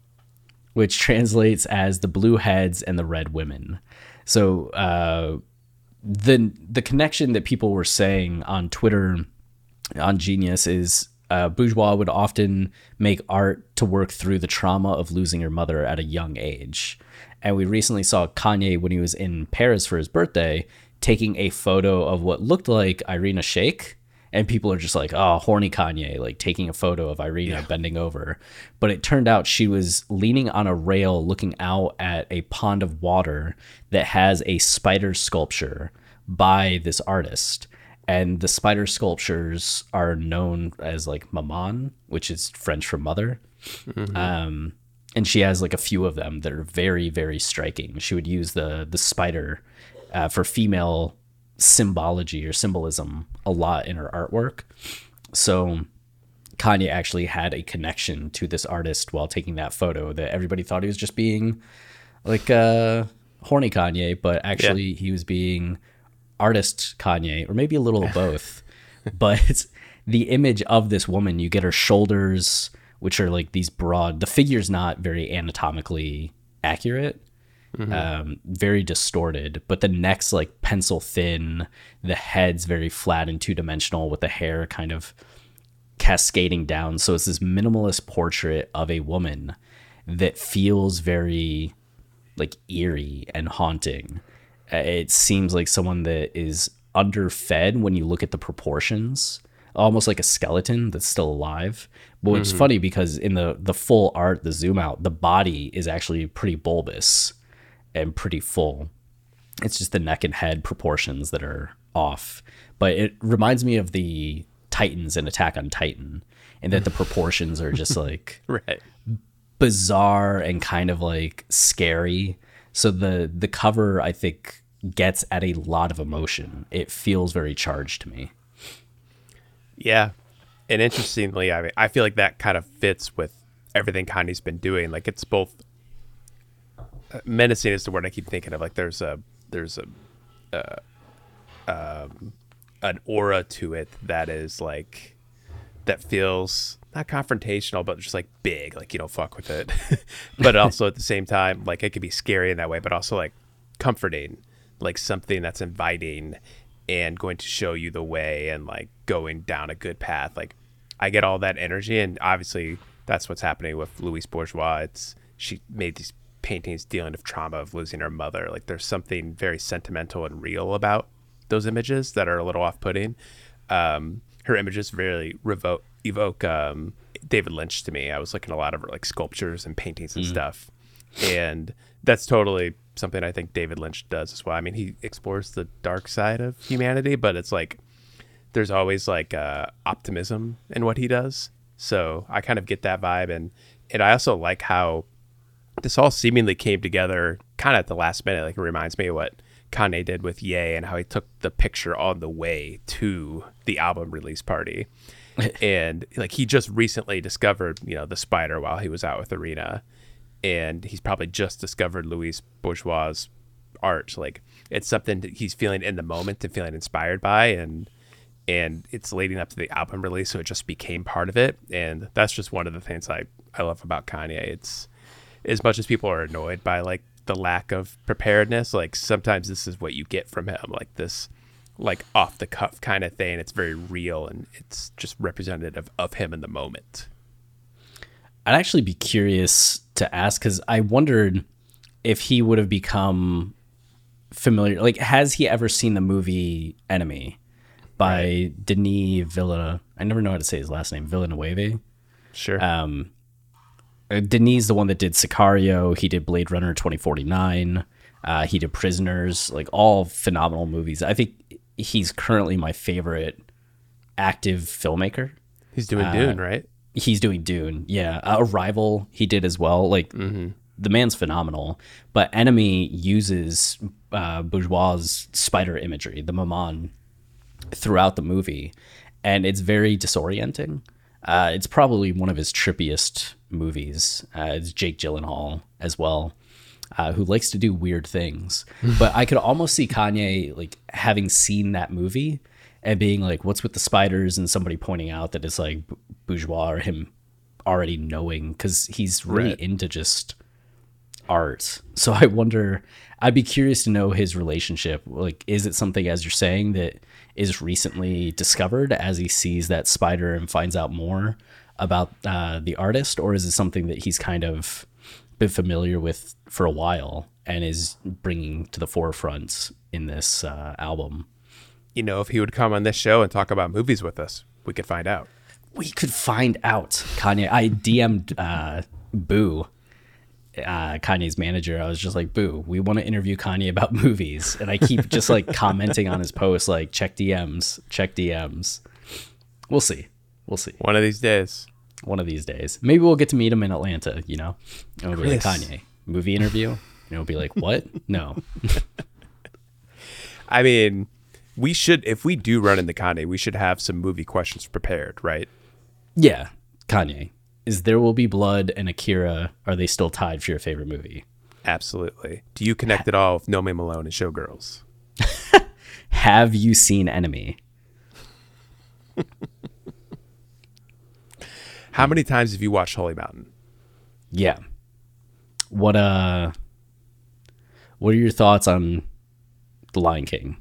which translates as the blue heads and the red women. So uh, the the connection that people were saying on Twitter, on Genius, is uh, Bourgeois would often make art to work through the trauma of losing her mother at a young age. And we recently saw Kanye, when he was in Paris for his birthday, taking a photo of what looked like Irina Shayk. And people are just like, oh, horny Kanye, like taking a photo of Irina yeah. bending over. But it turned out she was leaning on a rail looking out at a pond of water that has a spider sculpture by this artist. And the spider sculptures are known as like maman, which is French for mother. Mm-hmm. Um, and she has like a few of them that are very, very striking. She would use the the spider uh, for female symbology or symbolism a lot in her artwork. So Kanye actually had a connection to this artist while taking that photo, that everybody thought he was just being like uh horny Kanye, but actually yeah. he was being artist Kanye, or maybe a little of both. But it's the image of this woman. You get her shoulders, which are like these broad, the figure's not very anatomically accurate. Mm-hmm. Um, very distorted, but the neck's like pencil thin, the head's very flat and two-dimensional, with the hair kind of cascading down. So it's this minimalist portrait of a woman that feels very like eerie and haunting. It seems like someone that is underfed when you look at the proportions, almost like a skeleton that's still alive. But it's mm-hmm. funny because in the the full art, the zoom out, the body is actually pretty bulbous and pretty full. It's just the neck and head proportions that are off. But it reminds me of the Titans in Attack on Titan, and that the proportions are just like right. bizarre and kind of like scary. So the the cover, I think, gets at a lot of emotion. It feels very charged to me. Yeah. And interestingly, I mean, I feel like that kind of fits with everything Kanye's been doing. Like, it's both menacing is the word I keep thinking of. Like, there's a there's a uh, um, an aura to it that is like, that feels not confrontational, but just like big, like, you don't fuck with it. But also at the same time, like, it could be scary in that way, but also like comforting, like something that's inviting and going to show you the way and like going down a good path. Like I get all that energy, and obviously that's what's happening with Louise Bourgeois. It's she made these paintings dealing with trauma of losing her mother. Like there's something very sentimental and real about those images that are a little off-putting. Um, her images really revoke, evoke um, David Lynch to me. I was looking at a lot of her like sculptures and paintings and mm. stuff, and that's totally something I think David Lynch does as well. I mean, he explores the dark side of humanity, but it's like there's always like uh, optimism in what he does. So I kind of get that vibe, and and I also like how this all seemingly came together kind of at the last minute. Like it reminds me of what Kanye did with Ye and how he took the picture on the way to the album release party. And like he just recently discovered, you know, the spider while he was out with Arena, and he's probably just discovered Louise Bourgeois' art. Like it's something that he's feeling in the moment and feeling inspired by, and and it's leading up to the album release, so it just became part of it. And that's just one of the things I, I love about Kanye. It's as much as people are annoyed by like the lack of preparedness, like sometimes this is what you get from him, like this like off the cuff kind of thing. It's very real, and it's just representative of him in the moment. I'd actually be curious to ask, because I wondered if he would have become familiar. Like, has he ever seen the movie Enemy by right. Denis Villeneuve? I never know how to say his last name. Villeneuve. Sure. Um, Denis, the one that did Sicario. He did Blade Runner twenty forty-nine. Uh, he did Prisoners. Like all phenomenal movies. I think he's currently my favorite active filmmaker. He's doing uh, Dune, right? He's doing Dune, yeah. Uh, Arrival, he did as well. Like, mm-hmm. the man's phenomenal. But Enemy uses uh, Bourgeois' spider imagery, the Maman, throughout the movie, and it's very disorienting. Uh, it's probably one of his trippiest movies. Uh, it's Jake Gyllenhaal as well, uh, who likes to do weird things. But I could almost see Kanye like having seen that movie and being like, what's with the spiders? And somebody pointing out that it's like Bourgeois, or him already knowing, because he's really right. into just art. So I wonder, I'd be curious to know his relationship. Like, is it something, as you're saying, that is recently discovered as he sees that spider and finds out more about uh, the artist? Or is it something that he's kind of been familiar with for a while and is bringing to the forefront in this uh, album? You know, if he would come on this show and talk about movies with us, we could find out. We could find out, Kanye. I D M'd uh, Boo, uh, Kanye's manager. I was just like, Boo, we want to interview Kanye about movies. And I keep just like commenting on his posts, like, check D Ms, check D Ms. We'll see. We'll see. One of these days. One of these days. Maybe we'll get to meet him in Atlanta, you know? And we'll be like, Kanye, movie interview? And it'll be like, what? No. I mean, we should, if we do run into Kanye, we should have some movie questions prepared, right? Yeah. Kanye, is There Will Be Blood and Akira, are they still tied for your favorite movie? Absolutely. Do you connect at all with No Name Alone and Showgirls? Have you seen Enemy? How many times have you watched Holy Mountain? Yeah. What uh what are your thoughts on The Lion King?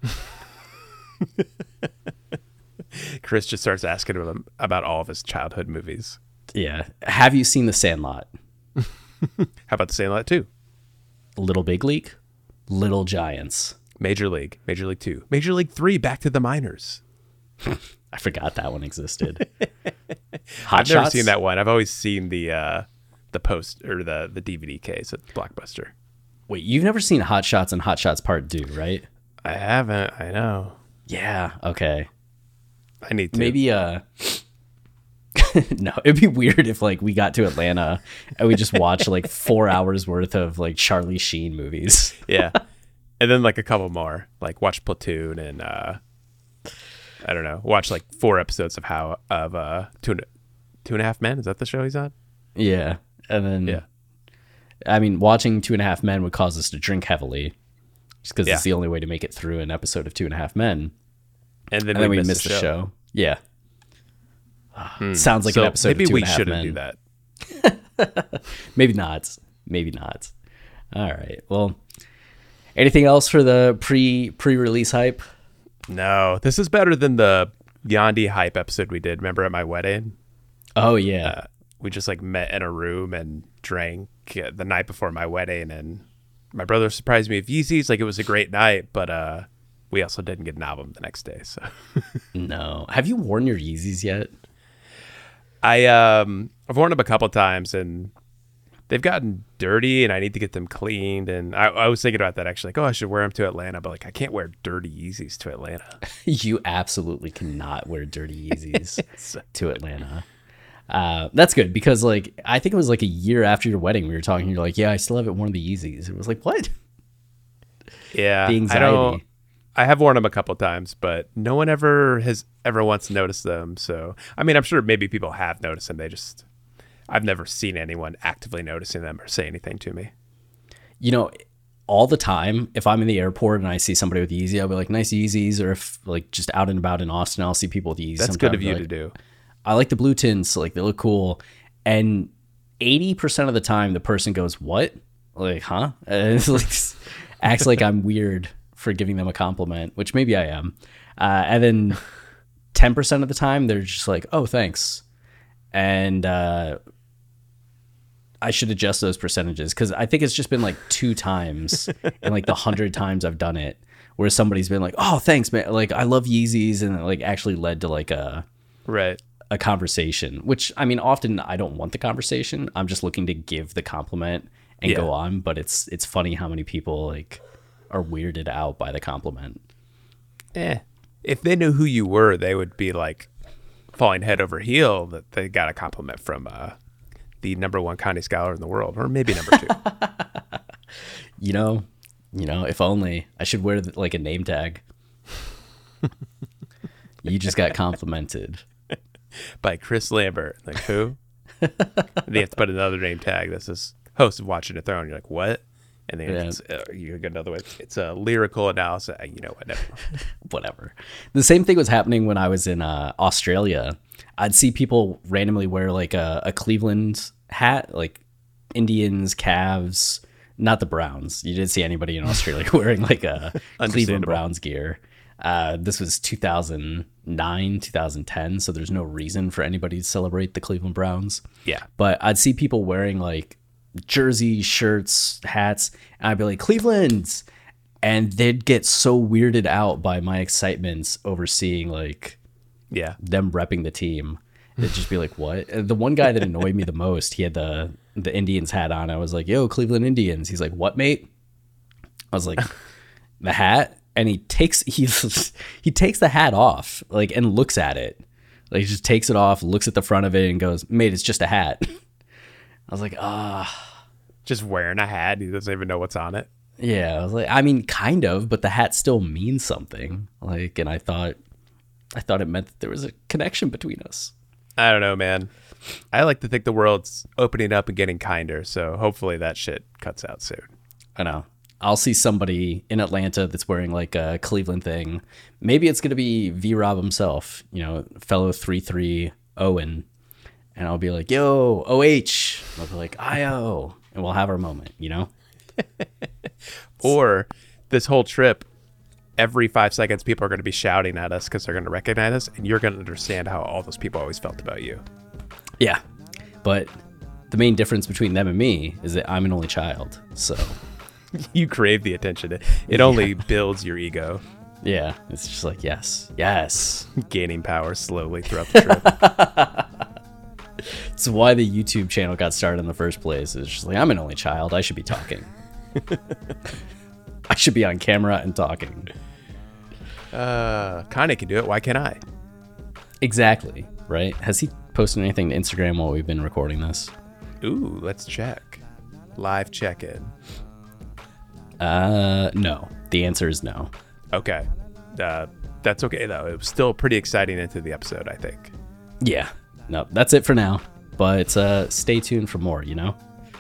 Chris just starts asking him about all of his childhood movies. Yeah. Have you seen The Sandlot? How about The Sandlot two? Little Big League? Little Giants. Major League. Major League two. Major League three, Back to the Minors. I forgot that one existed. Hot I've never Shots? seen that one. I've always seen the uh, the post or the, the D V D case at Blockbuster. Wait, you've never seen Hot Shots and Hot Shots Part two, right? I haven't. I know. Yeah. Okay. I need to. Maybe, uh, no, it'd be weird if like we got to Atlanta and we just watched like four hours worth of like Charlie Sheen movies. Yeah. And then like a couple more, like watch Platoon and, uh, I don't know, watch like four episodes of how, of, uh, two and, two and a half men. Is that the show he's on? Yeah. And then, yeah. I mean, watching Two and a Half Men would cause us to drink heavily just because Yeah. it's the only way to make it through an episode of Two and a Half Men. And then And then we, we missed missed the the show. show. Yeah. Hmm. Sounds like So an episode maybe of Two we and a Half shouldn't Men. do that. Maybe not. Maybe not. All right. Well, anything else for the pre pre release hype? No, this is better than the Yandi hype episode we did. Remember at my wedding? Oh yeah. Uh, we just like met in a room and drank uh, the night before my wedding, and my brother surprised me with Yeezys. Like, it was a great night, but uh, we also didn't get an album the next day. So No. Have you worn your Yeezys yet? I um I've worn them a couple times, and they've gotten dirty, and I need to get them cleaned. And I, I was thinking about that actually, like, oh, I should wear them to Atlanta, but like, I can't wear dirty Yeezys to Atlanta. You absolutely cannot wear dirty Yeezys to Atlanta. Uh, that's good, because like I think it was like a year after your wedding we were talking. You're like, yeah, I still haven't worn the Yeezys. It was like, what? Yeah, The I anxiety. don't. I have worn them a couple times, but no one ever has ever once noticed them. So, I mean, I'm sure maybe people have noticed them. They just, I've never seen anyone actively noticing them or say anything to me. You know, all the time, if I'm in the airport and I see somebody with Yeezy, I'll be like, nice Yeezys. Or if like just out and about in Austin, I'll see people with Yeezys. That's good of you to do. I like the blue tints. Like, they look cool. And eighty percent of the time, the person goes, what? Like, huh? And it's like, acts like I'm weird for giving them a compliment, which maybe I am. Uh, and then ten percent of the time, they're just like, oh, thanks. And uh, I should adjust those percentages, because I think it's just been like two times in like the hundred times I've done it where somebody's been like, oh, thanks, man. Like, I love Yeezys. And it like actually led to like a, Right. a conversation, which I mean, often I don't want the conversation. I'm just looking to give the compliment and Yeah. go on. But it's, it's funny how many people like are weirded out by the compliment. Eh. If they knew who you were, they would be like falling head over heel that they got a compliment from uh, the number one Kanye scholar in the world, or maybe number two. You know, you know, if only I should wear like a name tag. You just got complimented. By Chris Lambert. Like, who? And they have to put another name tag. This is host of Watching the Throne. You're like, what? And then Yeah. it's, uh, you get another one. It's a lyrical analysis. Uh, You know what? Never mind. Whatever. The same thing was happening when I was in uh, Australia. I'd see people randomly wear like a, a Cleveland hat, like Indians, Cavs, not the Browns. You didn't see anybody in Australia wearing like a Cleveland Understandable. Browns gear. Uh, this was two thousand nine, two thousand ten, so there's no reason for anybody to celebrate the Cleveland Browns. Yeah. But I'd see people wearing like jerseys, shirts, hats, and I'd be like, Cleveland's, and they'd get so weirded out by my excitement over seeing like Yeah. them repping the team. They'd just be like, what? And the one guy that annoyed me the most, he had the the Indians hat on. I was like, yo, Cleveland Indians. He's like, what, mate? I was like, the hat? And he takes he he takes the hat off, like, and looks at it. Like, he just takes it off, looks at the front of it, and goes, mate, it's just a hat. I was like, ah. Just wearing a hat. He doesn't even know what's on it. Yeah, I was like, I mean, kind of, but the hat still means something. Like, and I thought, I thought it meant that there was a connection between us. I don't know, man. I like to think the world's opening up and getting kinder. So hopefully that shit cuts out soon. I know. I'll see somebody in Atlanta that's wearing like a Cleveland thing. Maybe it's gonna be V-Rob himself, you know, fellow three three Owen, and I'll be like, "Yo, O H." I'll be like, "I O," and we'll have our moment, you know. Or this whole trip, every five seconds, people are going to be shouting at us because they're going to recognize us, and you're going to understand how all those people always felt about you. Yeah, but the main difference between them and me is that I'm an only child, so You crave the attention. It, it only builds your ego, yeah, it's just like yes, yes. gaining power slowly throughout the trip. It's why the YouTube channel got started in the first place. It's just like, I'm an only child. I should be talking. I should be on camera and talking. Uh, Kanye can do it. Why can't I? Exactly, right? Has he posted anything to Instagram while we've been recording this? Ooh, let's check. Live check-in. Uh, no. The answer is no. Okay. Uh, that's okay, though. It was still pretty exciting into the episode, I think. Yeah. No, that's it for now. But uh, stay tuned for more, you know?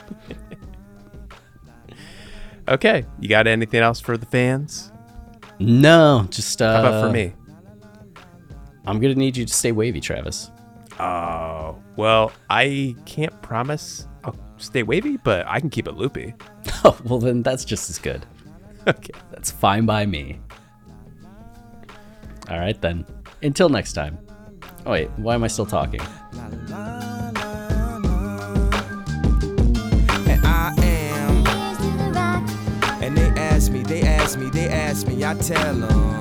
Okay. You got anything else for the fans? No, just... Uh, How about for me? I'm going to need you to stay wavy, Travis. Oh, well, I can't promise I'll stay wavy, but I can keep it loopy. Oh, well, then that's just as good. Okay. That's fine by me. All right, then. Until next time. Oh, wait, why am I still talking? And I am. And they ask me, they ask me, they ask me, I tell them.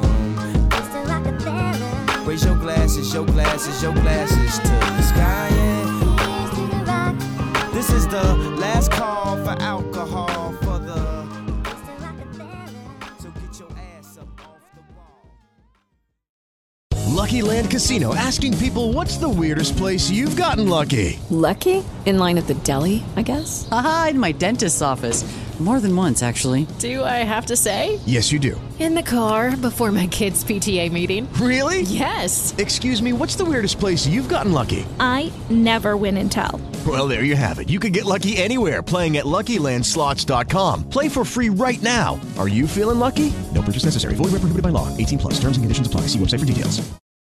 Raise your glasses, your glasses, your glasses to the sky. Yeah. This is the last call for alcohol for the. So get your ass up off the wall. Lucky Land Casino, asking people, what's the weirdest place you've gotten lucky? Lucky? In line at the deli, I guess? Aha, in my dentist's office. More than once, actually. Do I have to say? Yes, you do. In the car before my kids' P T A meeting. Really? Yes. Excuse me, what's the weirdest place you've gotten lucky? I never win and tell. Well, there you have it. You can get lucky anywhere, playing at Lucky Land Slots dot com. Play for free right now. Are you feeling lucky? No purchase necessary. Void where prohibited by law. eighteen plus. Terms and conditions apply. See website for details.